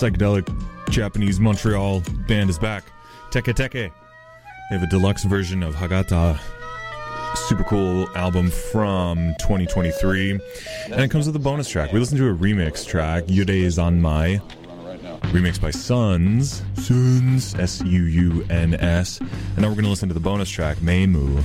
psychedelic Japanese Montreal band is back. Teke Teke. They have a deluxe version of Hagata. Super cool album from 2023. And it comes with a bonus track. We listened to a remix track, Yurei Zanmai. Remixed by Suns, S-U-U-N-S. And now we're going to listen to the bonus track, Meimu.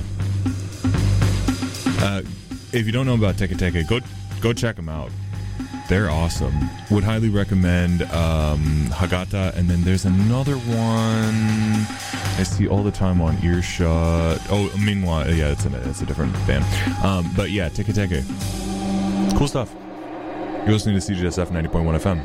If you don't know about Teke Teke, go check them out. They're awesome. Would highly recommend Hagata. And then there's another one I see all the time on Earshot. Oh, Minghua. Yeah, it's a different band. But yeah, Teke Teke. Cool stuff. You're listening to CJSF 90.1 FM.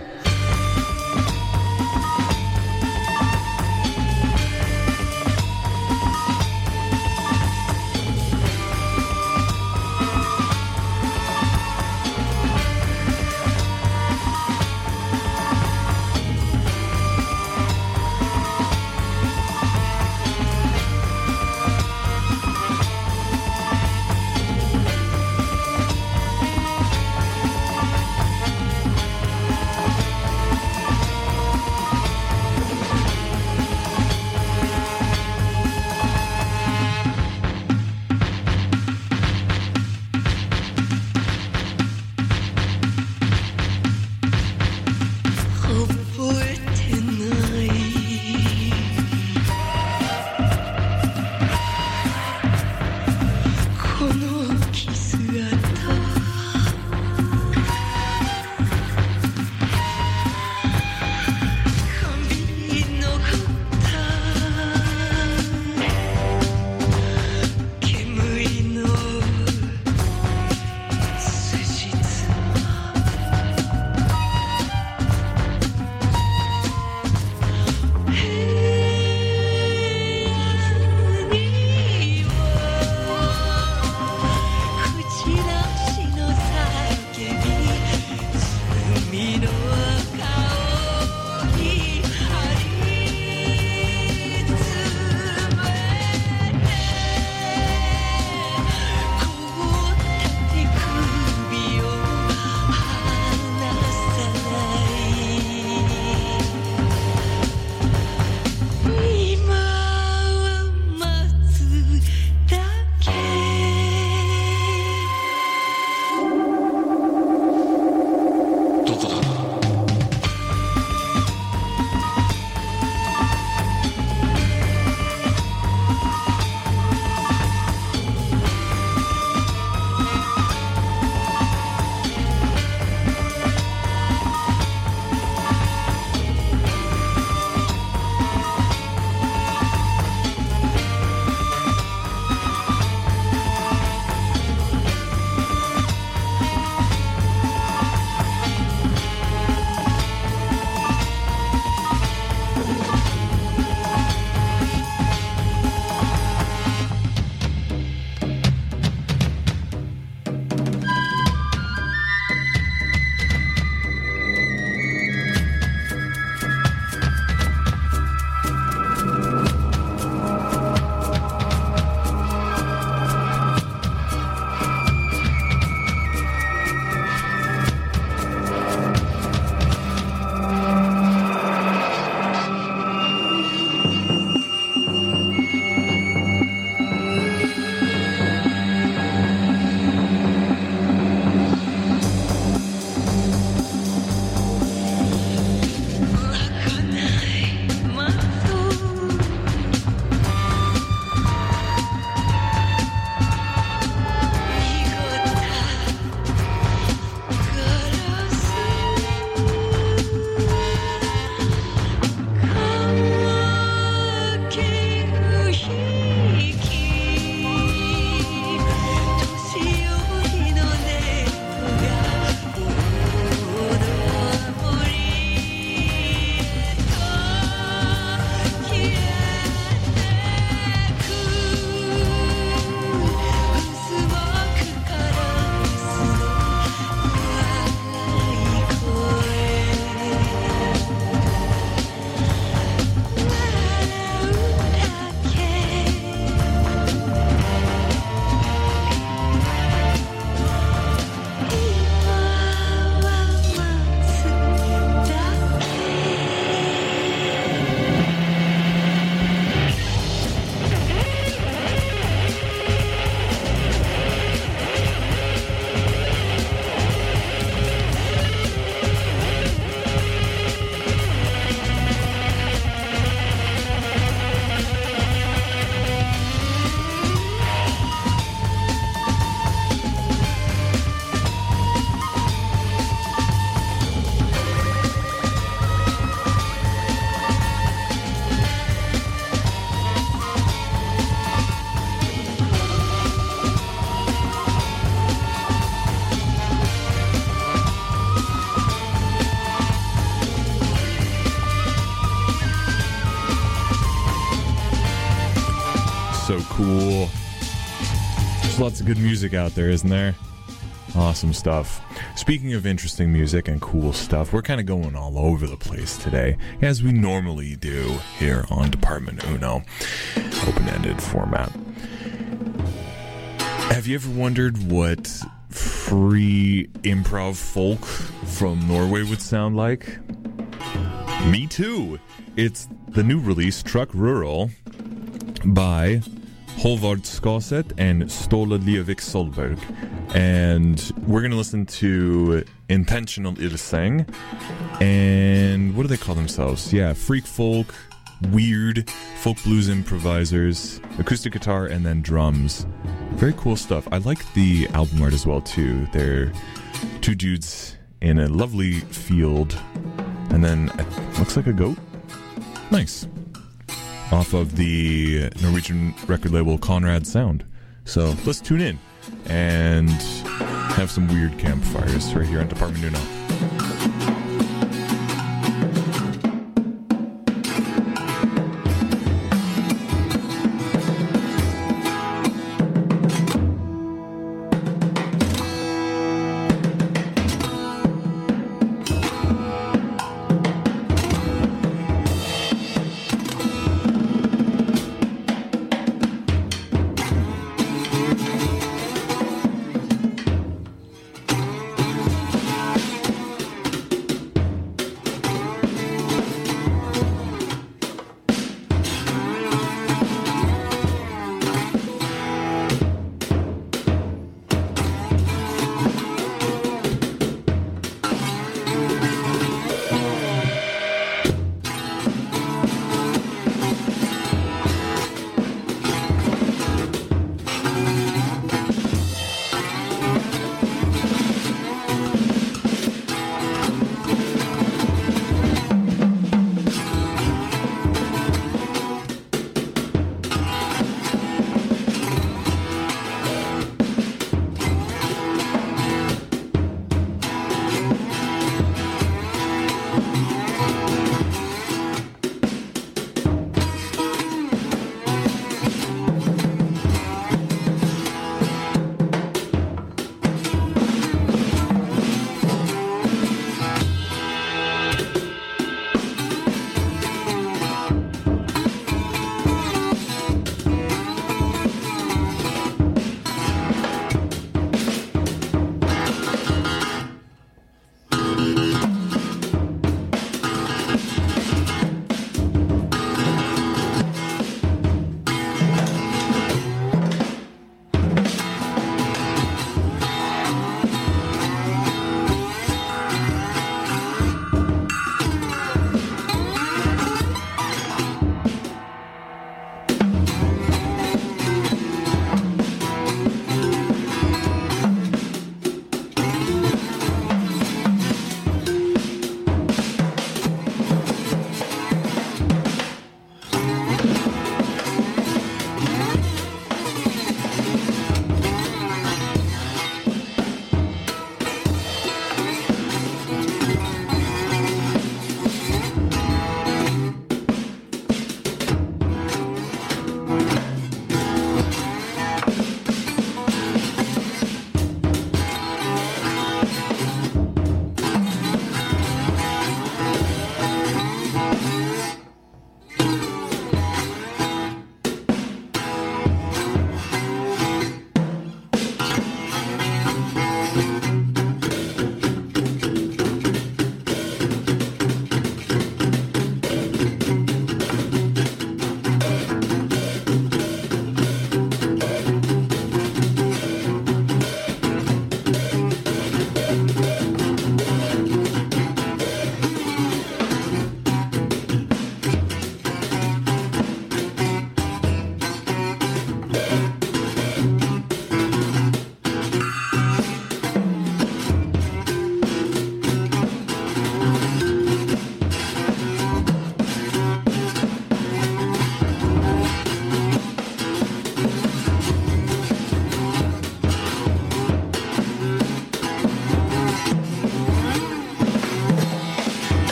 So cool. There's lots of good music out there, isn't there? Awesome stuff. Speaking of interesting music and cool stuff, we're kind of going all over the place today, as we normally do here on Department Uno. Open-ended format. Have you ever wondered what free improv folk from Norway would sound like? Me too. It's the new release, Truck Rural, by Håvard Skaset and Ståle Lievik Solberg. And we're going to listen to Intentional Ilseng. And what do they call themselves? Yeah, freak folk, weird, folk blues improvisers, acoustic guitar, and then drums. Very cool stuff. I like the album art as well, too. They're two dudes in a lovely field. And then it looks like a goat. Nice. Off of the Norwegian record label Conrad Sound. So let's tune in and have some weird campfires right here on Department Uno.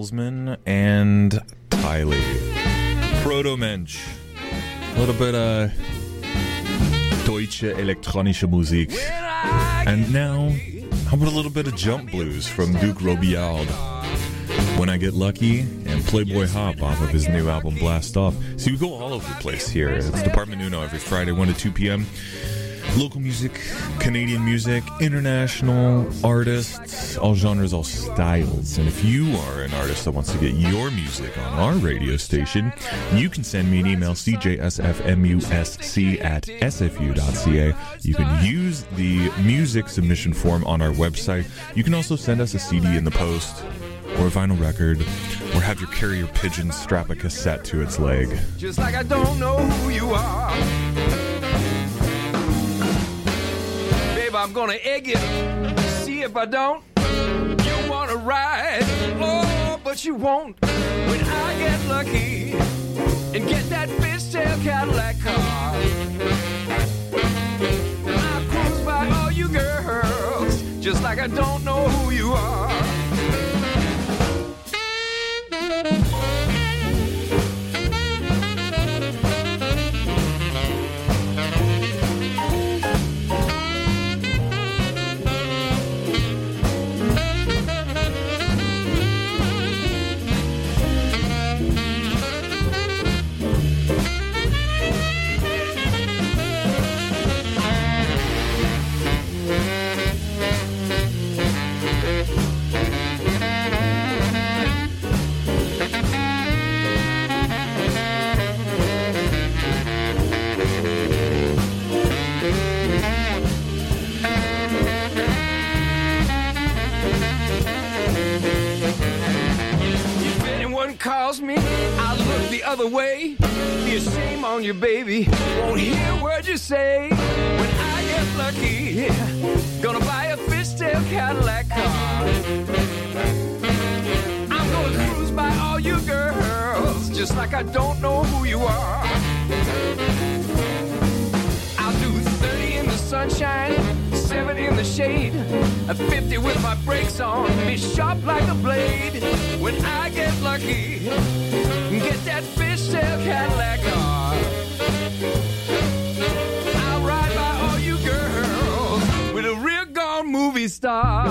Salesman and Tylee. Proto-Mensch. A little bit of Deutsche elektronische Musik. And now, how about a little bit of Jump Blues from Duke Robillard? When I Get Lucky, and Playboy Hop off of his new album Blast Off. See, we go all over the place here. It's Department Uno every Friday, 1 to 2 p.m. Local music, Canadian music, international artists, all genres, all styles. And if you are an artist that wants to get your music on our radio station, you can send me an email, cjsfmusc@sfu.ca. You can use the music submission form on our website. You can also send us a CD in the post, or a vinyl record, or have your carrier pigeon strap a cassette to its leg. Just like I don't know who you are. Babe, I'm gonna egg you. See if I don't. You wanna ride, oh, but you won't. When I get lucky and get that fishtail Cadillac car, I cruise by all you girls, just like I don't know who you are. Calls me, I look the other way. Be a shame on you, baby. Won't hear a word you say. When I get lucky, gonna buy a fishtail Cadillac car. I'm gonna cruise by all you girls, just like I don't know who you are. I'll do 30 in the sunshine, 70 in the shade, a 50 with my brakes on, be sharp like a blade. When I get lucky, get that fishtail Cadillac car. I'll ride by all you girls with a real gone movie star.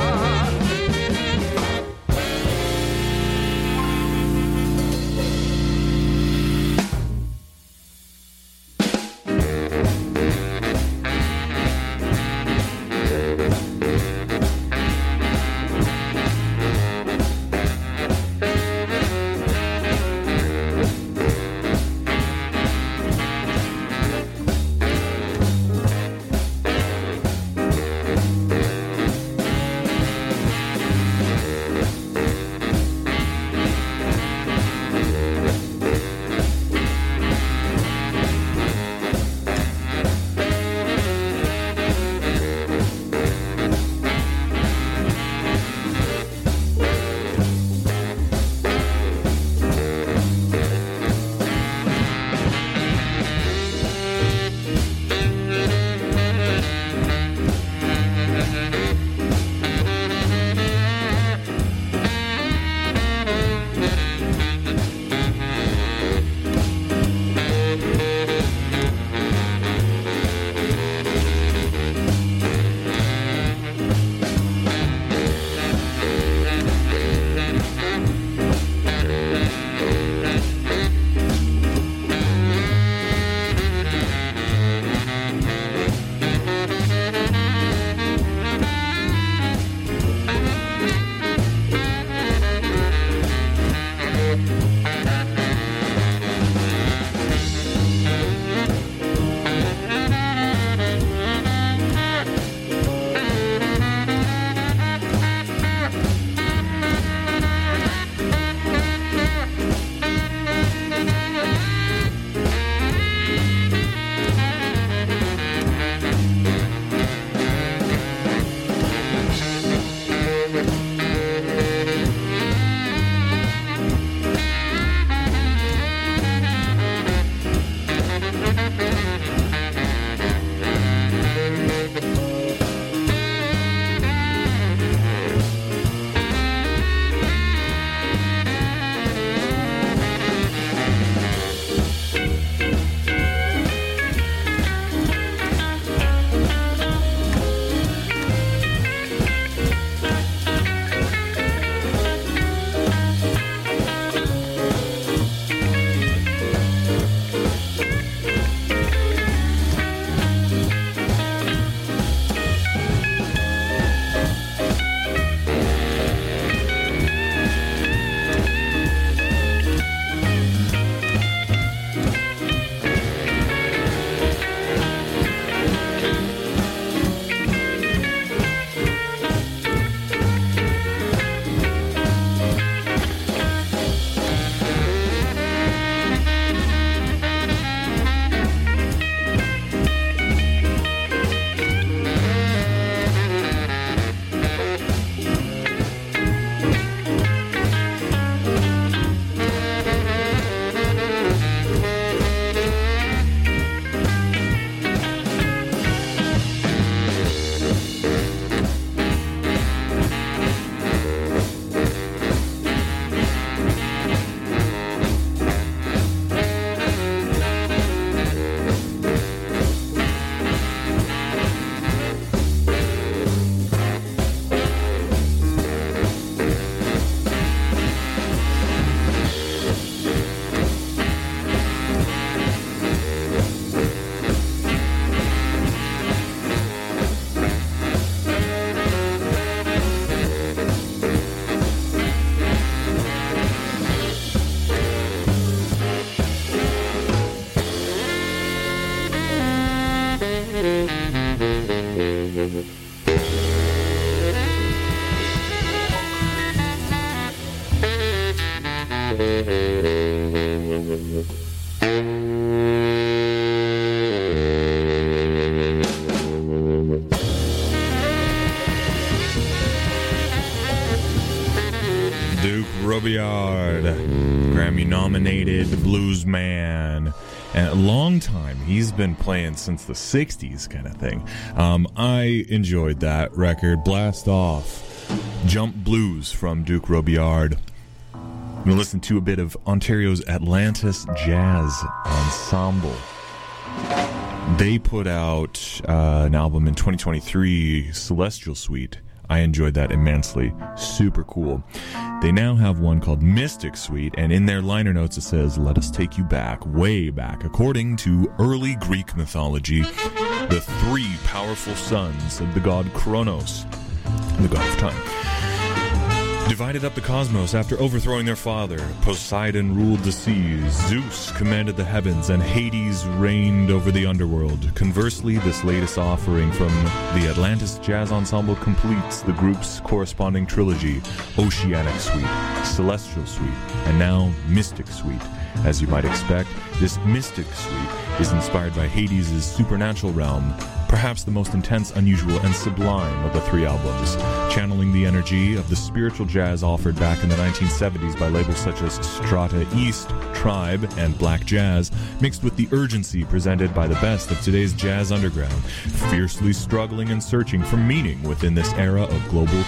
Duke Robillard, Grammy-nominated blues man. And a long time. He's been playing since the 60s kind of thing. I enjoyed that record. Blast Off. Jump Blues from Duke Robillard. I'm going to listen to a bit of Ontario's Atlantis Jazz Ensemble. They put out an album in 2023, Celestial Suite. I enjoyed that immensely. Super cool. They now have one called Mystic Suite, and in their liner notes it says, "Let us take you back, way back. According to early Greek mythology, the three powerful sons of the god Kronos, the god of time, divided up the cosmos after overthrowing their father. Poseidon ruled the seas, Zeus commanded the heavens, and Hades reigned over the underworld. Conversely, this latest offering from the Atlantis Jazz Ensemble completes the group's corresponding trilogy, Oceanic Suite, Celestial Suite, and now Mystic Suite. As you might expect, this Mystic Suite is inspired by Hades' supernatural realm, perhaps the most intense, unusual, and sublime of the three albums, channeling the energy of the spiritual jazz offered back in the 1970s by labels such as Strata East, Tribe, and Black Jazz, mixed with the urgency presented by the best of today's jazz underground, fiercely struggling and searching for meaning within this era of global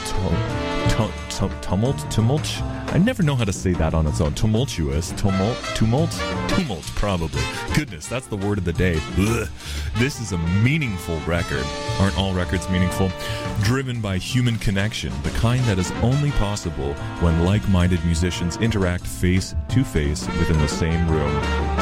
tumult. I never know how to say that on its own. Tumult, probably. Goodness, that's the word of the day. Ugh. This is a meaningful record. Aren't all records meaningful? Driven by human connection, the kind that is only possible when like-minded musicians interact face to face within the same room.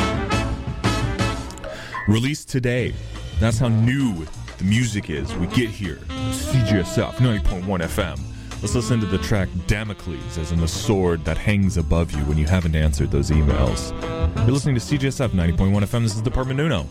Released today. That's how new the music is. We get here. CJSF 90.1 FM. Let's listen to the track Damocles, as in the sword that hangs above you when you haven't answered those emails. You're listening to CJSF 90.1 FM. This is Department Uno.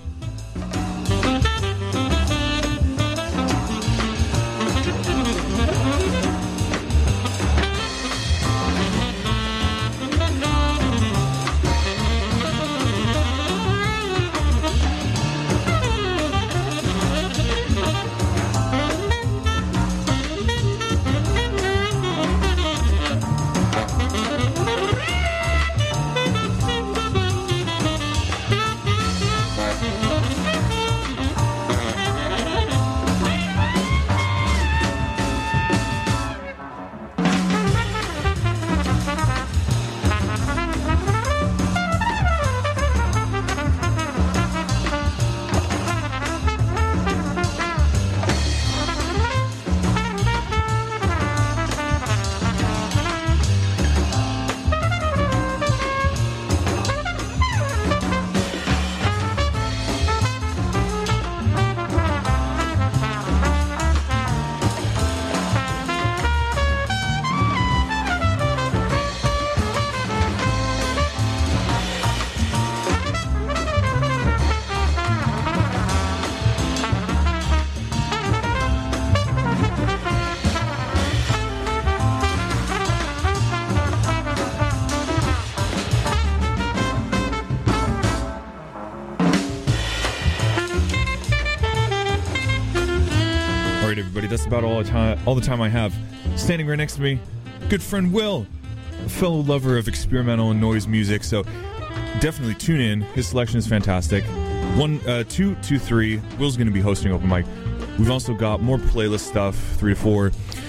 That's about all the time I have. Standing right next to me, good friend Will, a fellow lover of experimental and noise music. So definitely tune in. His selection is fantastic. 1, 2, 3. Will's going to be hosting open mic. We've also got more playlist stuff, 3 to 4.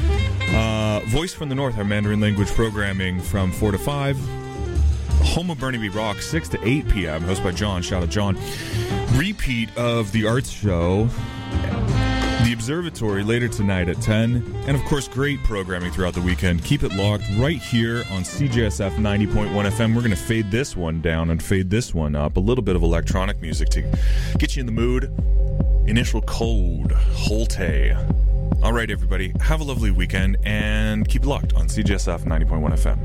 Voice from the North, our Mandarin language programming from 4 to 5. Home of Burnaby Rock, 6 to 8 p.m. Hosted by John. Shout out John. Repeat of the arts show, The Observatory, later tonight at 10. And, of course, great programming throughout the weekend. Keep it locked right here on CJSF 90.1 FM. We're going to fade this one down and fade this one up. A little bit of electronic music to get you in the mood. Initial Code, Holte. All right, everybody. Have a lovely weekend and keep it locked on CJSF 90.1 FM.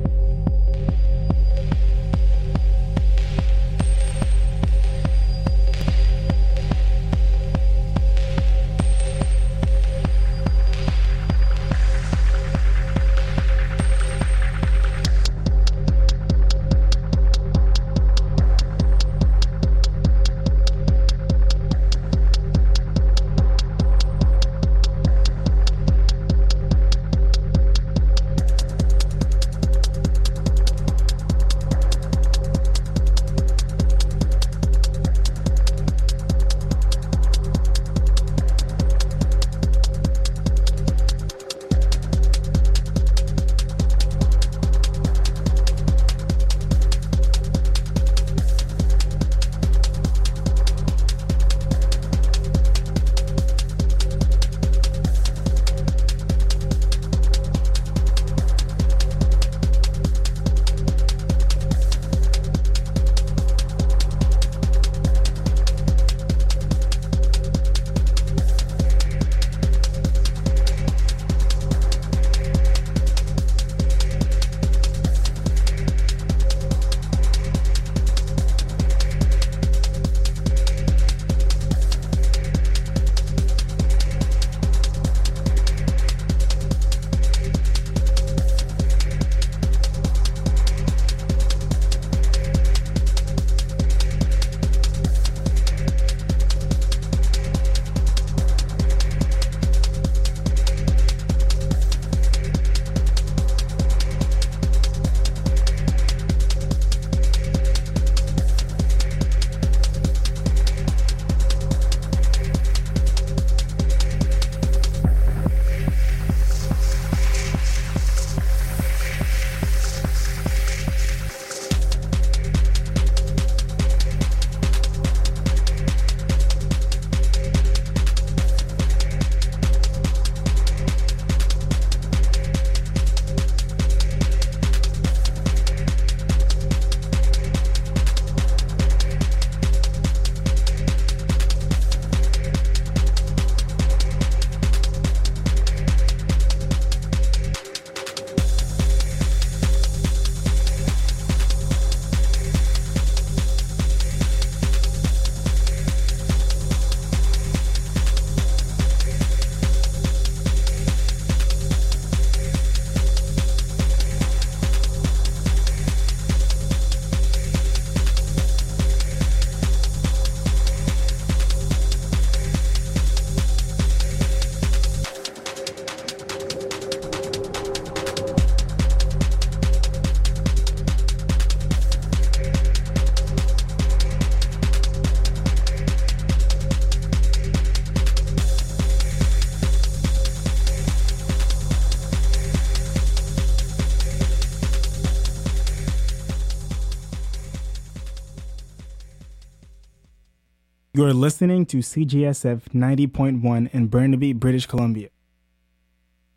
You're listening to CGSF 90.1 in Burnaby, British Columbia.